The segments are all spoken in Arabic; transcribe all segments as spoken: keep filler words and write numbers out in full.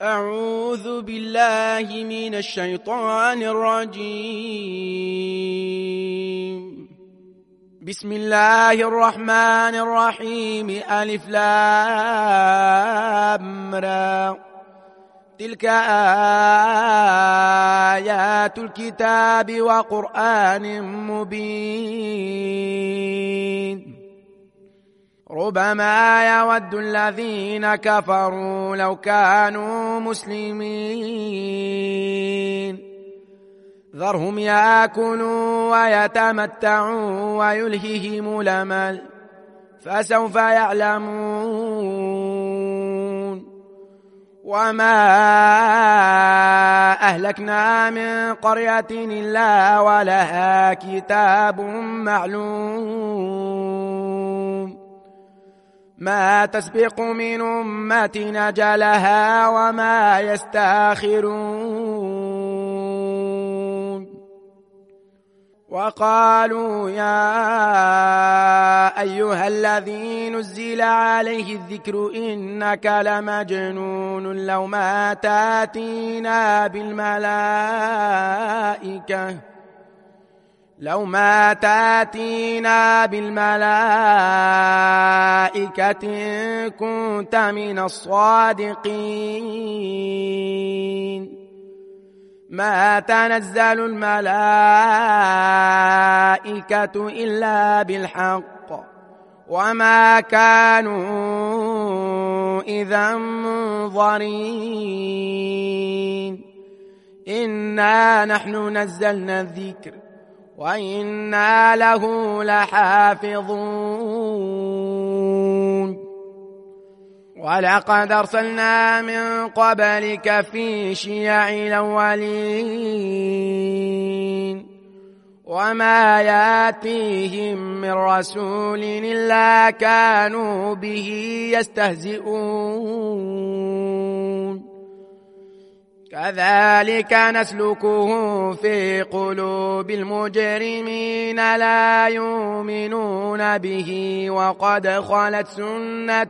أعوذ بالله من الشيطان الرجيم. بسم الله الرحمن الرحيم. ألف لام را. تلك آيات الكتاب وقرآن مبين. ربما يود الذين كفروا لو كانوا مسلمين. ذرهم يأكلوا ويتمتعوا ويلههم الأمل فسوف يعلمون. وما أهلكنا من قرية إلا ولها كتاب معلوم. ما تسبق من أمة أجلها وما يستاخرون. وقالوا يا أيها الذي نزل عليه الذكر إنك لمجنون لو ما تأتينا بالملائكة لو ما تأتينا بالملائكة إن كنت من الصادقين. ما تنزل الملائكة إلا بالحق وما كانوا إذا منظرين. إنا نحن نزلنا الذكر وإنا له لحافظون. ولقد أرسلنا من قبلك في شيع الأولين وما يأتيهم من رسول إلا كانوا به يستهزئون. كذلك نسلكه في قلوب المجرمين لا يؤمنون به وقد خلت سنة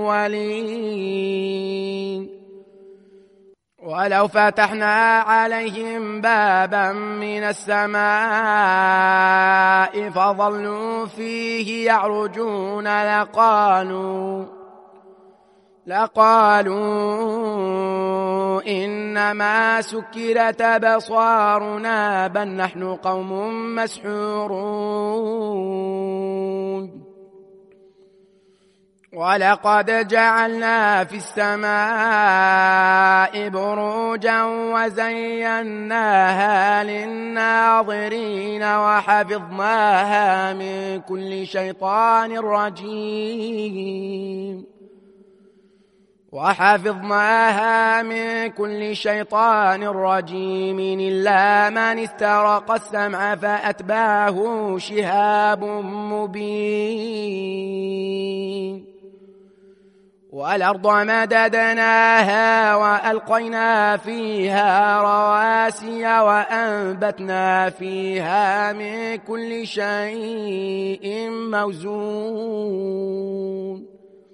الأولين. ولو فتحنا عليهم بابا من السماء فظلوا فيه يعرجون لقالوا لقالوا إنما سكرت أبصارنا بل نحن قوم مسحورون. ولقد جعلنا في السماء بروجا وزيناها للناظرين وحفظناها من كل شيطان رجيم وحفظناها من كل شيطان رجيم إلا من استرق السمع فأتبعه شهاب مبين. والأرض مددناها وألقينا فيها رواسي وأنبتنا فيها من كل شيء موزون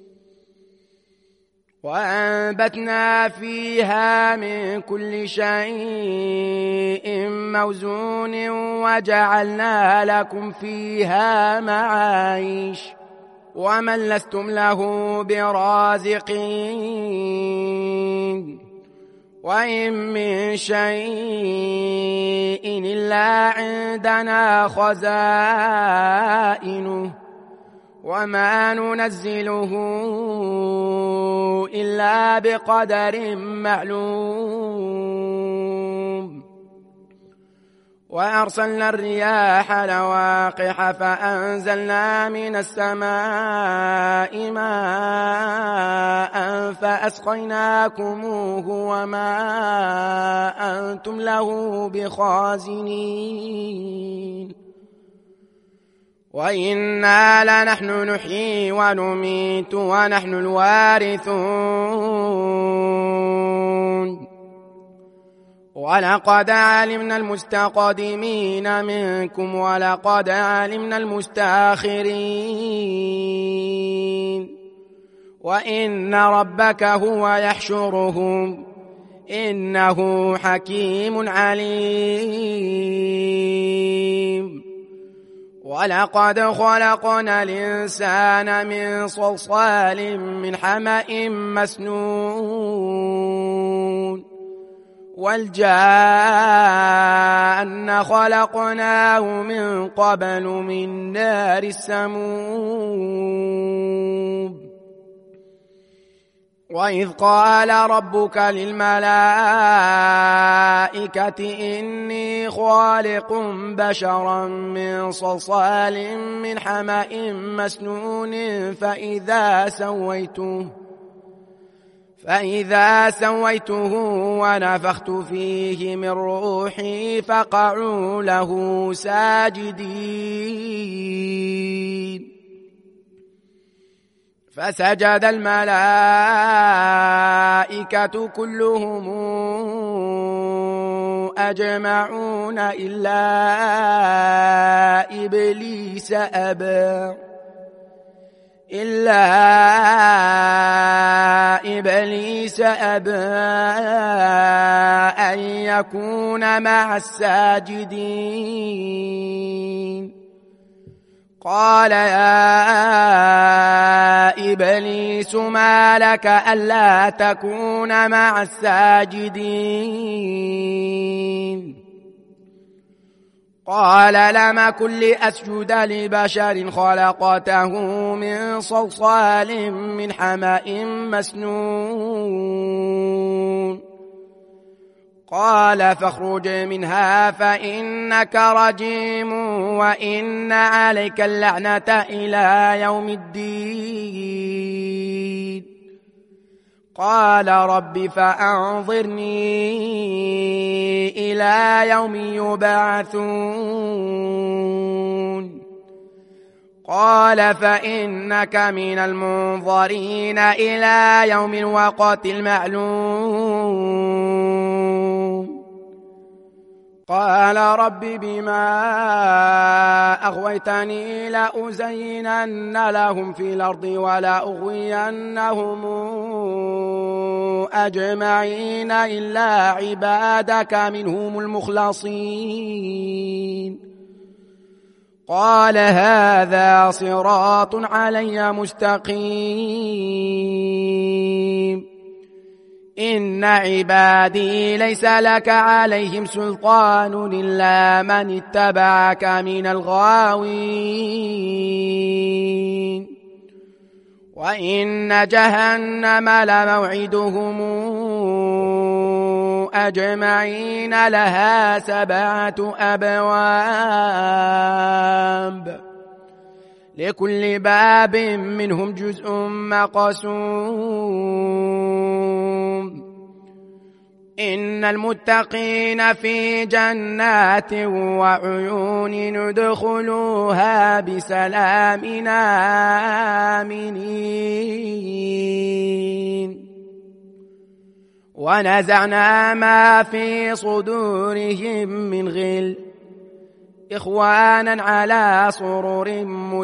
وأنبتنا فيها من كل شيء موزون وجعلنا لكم فيها معايش ومن لستم له برازقين. وإن من شيء إلا عندنا خزائنه وما ننزله إلا بقدر معلوم. وأرسلنا الرياح لواقح فأنزلنا من السماء ماء فأسقيناكموه وما أنتم له بخازنين. وإنا لنحن نحيي ونميت ونحن الوارثون. ولقد علمنا المستقدمين منكم ولقد علمنا المستأخرين وإن ربك هو يحشرهم إنه حكيم عليم ولقد خلقنا الإنسان من صلصال من حمأ مسنون والجان خلقناه من قبل من نار السموم وإذ قال ربك للملائكة إني خالق بشرا من صلصال من حمأ مسنون فإذا سويته فإذا سويته ونفخت فيه من روحي فقعوا له ساجدين فسجد الملائكة كلهم أجمعون إلا إبليس أبى إلا إبليس أبى أن يكون مع الساجدين قال يا إبليس ما لك ألا تكون مع الساجدين قال لم أكن لأسجد لبشر خلقته من صلصال من حمأ مسنون قال فاخرج منها فإنك رجيم وإن عليك اللعنة إلى يوم الدين قال رب فأنظرني إلى يوم يبعثون قال فإنك من المنظرين إلى يوم الوقت المعلوم قال رب بما أغويتني لأزينن لهم في الأرض ولأغوينهم أجمعين إلا عبادك منهم المخلصين قال هذا صراط علي مستقيم إن عبادي ليس لك عليهم سلطان إلا من اتبعك من الغاوين وإن جهنم لموعدهم أجمعين لها سبعة أبواب لكل باب منهم جزء مقسوم إن المتقين في جنات وعيون ندخلوها بسلام آمنين ونزعنا ما في صدورهم من غل إخوانا على سرر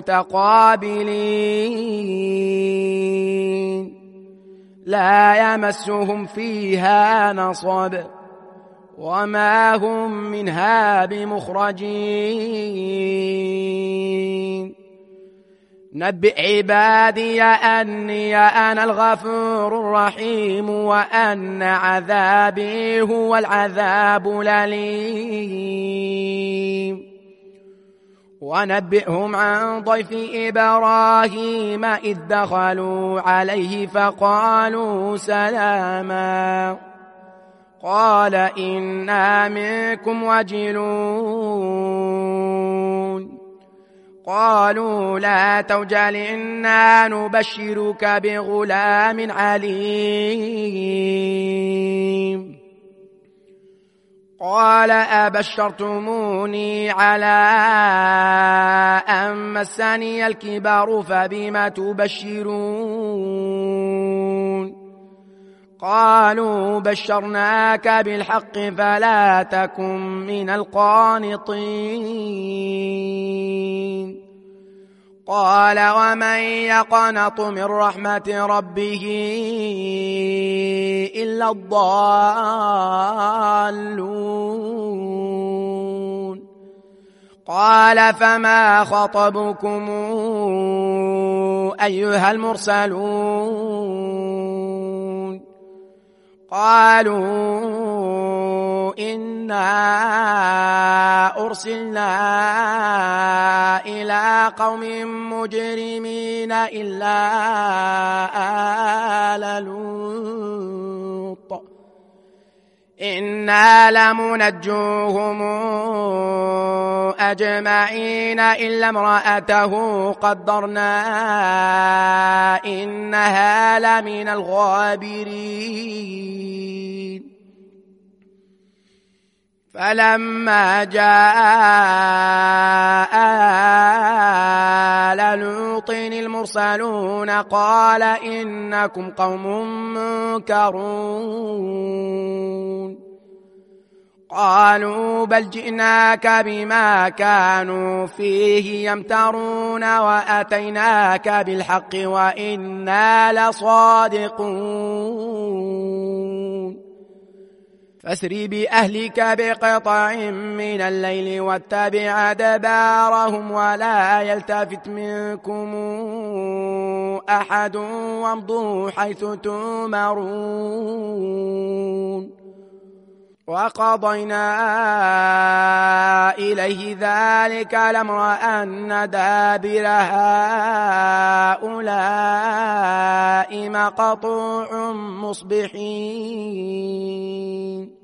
متقابلين لا يمسهم فيها نصب وما هم منها بمخرجين نبئ عبادي أني أنا الغفور الرحيم وأن عذابي هو العذاب الأليم ونبئهم عن ضيف إبراهيم إذ دخلوا عليه فقالوا سلاما قال إنا منكم وجلون قالوا لا توجل إنا نبشرك بغلام عليم قال أبشرتموني على أن مسني الكبر فبم تبشرون قالوا بشرناك بالحق فلا تكن من القانطين قال ومن يقنط من رحمة ربه إلا الضالون قال فما خطبكم أيها المرسلون قالوا إنا أرسلنا إلى قوم مجرمين إلا آل لوط إنا لمنجوهم أجمعين إلا امرأته قدرنا إنها لمن الغابرين فلما جاء آل لوط المرسلون قال إنكم قوم منكرون قالوا بل جئناك بما كانوا فيه يمترون وأتيناك بالحق وإنا لصادقون فاسر بأهلك بقطع من الليل واتبع أدبارهم ولا يلتفت منكم أحد وامضوا حيث تؤمرون وقضينا إليه ذلك الأمر أن دابر هؤلاء مقطوع مصبحين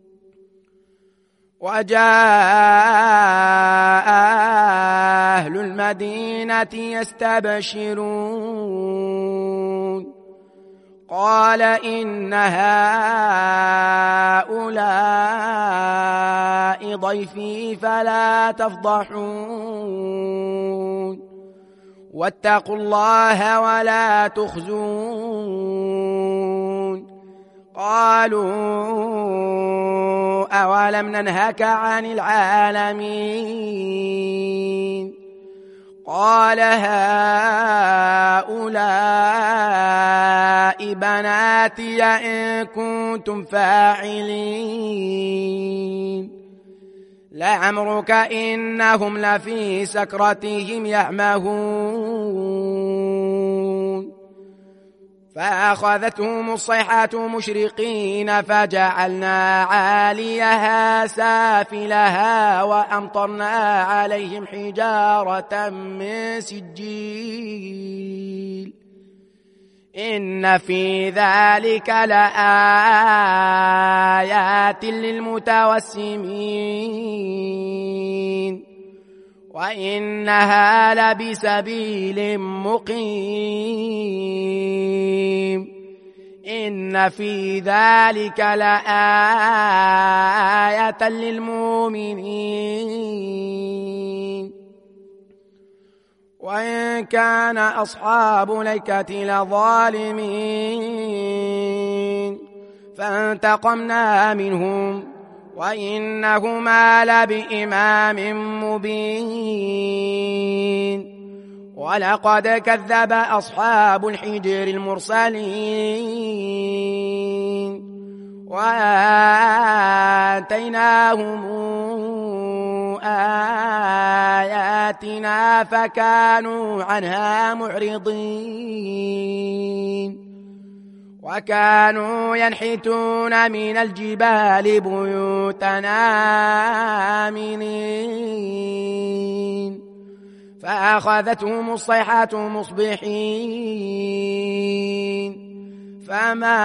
وجاء أهل المدينة يستبشرون قال إن هؤلاء ضيفي فلا تفضحون واتقوا الله ولا تخزون قالوا أولم ننهك عن العالمين قال هؤلاء بناتي إن كنتم فاعلين لعمرك إنهم لفي سكرتهم يعمهون فأخذتهم الصيحة مشرقين فجعلنا عاليها سافلها وأمطرنا عليهم حجارة من سجيل إن في ذلك لآيات للمتوسمين وإنها لبسبيل مقيم إن في ذلك لآية للمؤمنين وإن كان أصحاب الأيكة لظالمين فانتقمنا منهم وإنهما لبإمام مبين ولقد كذب أصحاب الحجر المرسلين وآتيناهم آياتنا فكانوا عنها معرضين وكانوا ينحتون من الجبال بيوتنا آمنين فأخذتهم الصيحة مصبحين فما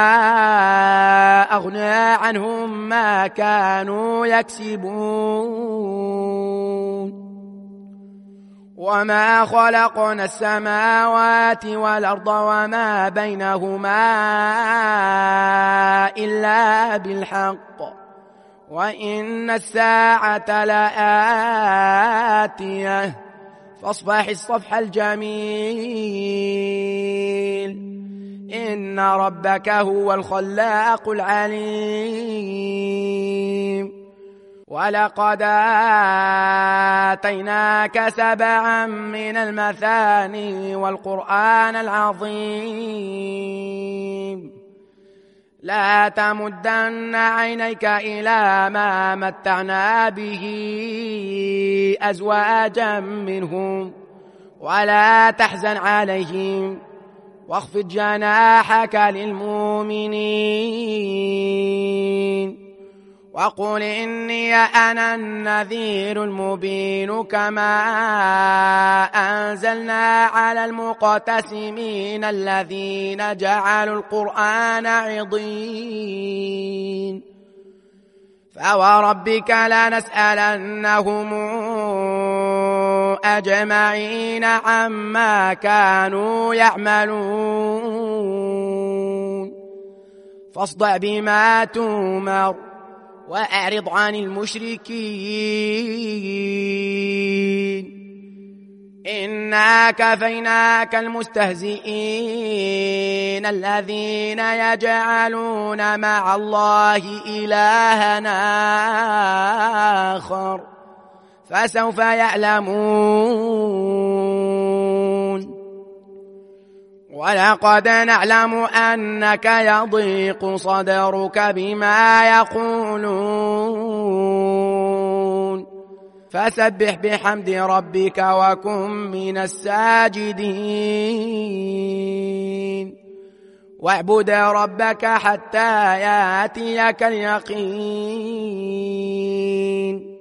أغنى عنهم ما كانوا يكسبون وما خلقنا السماوات والأرض وما بينهما إلا بالحق وإن الساعة لآتية فاصفح الصفح الجميل إن ربك هو الخلاق العليم ولقد آتيناك سبعا من المثاني والقرآن العظيم لا تمدن عينيك إلى ما متعنا به أزواجا منهم ولا تحزن عليهم واخفض جناحك للمؤمنين وقل إني أنا النذير المبين كما أنزلنا على المقتسمين الذين جعلوا القرآن عضين فوربك لنسألنهم أجمعين عما كانوا يعملون فاصدع بما تؤمر وأعرض عن المشركين إنا كفيناك المستهزئين الذين يجعلون مع الله إلهنا آخر فسوف يعلمون ولقد نعلم أنك يضيق صدرك بما يقولون فسبح بحمد ربك وكن من الساجدين واعبد ربك حتى يأتيك اليقين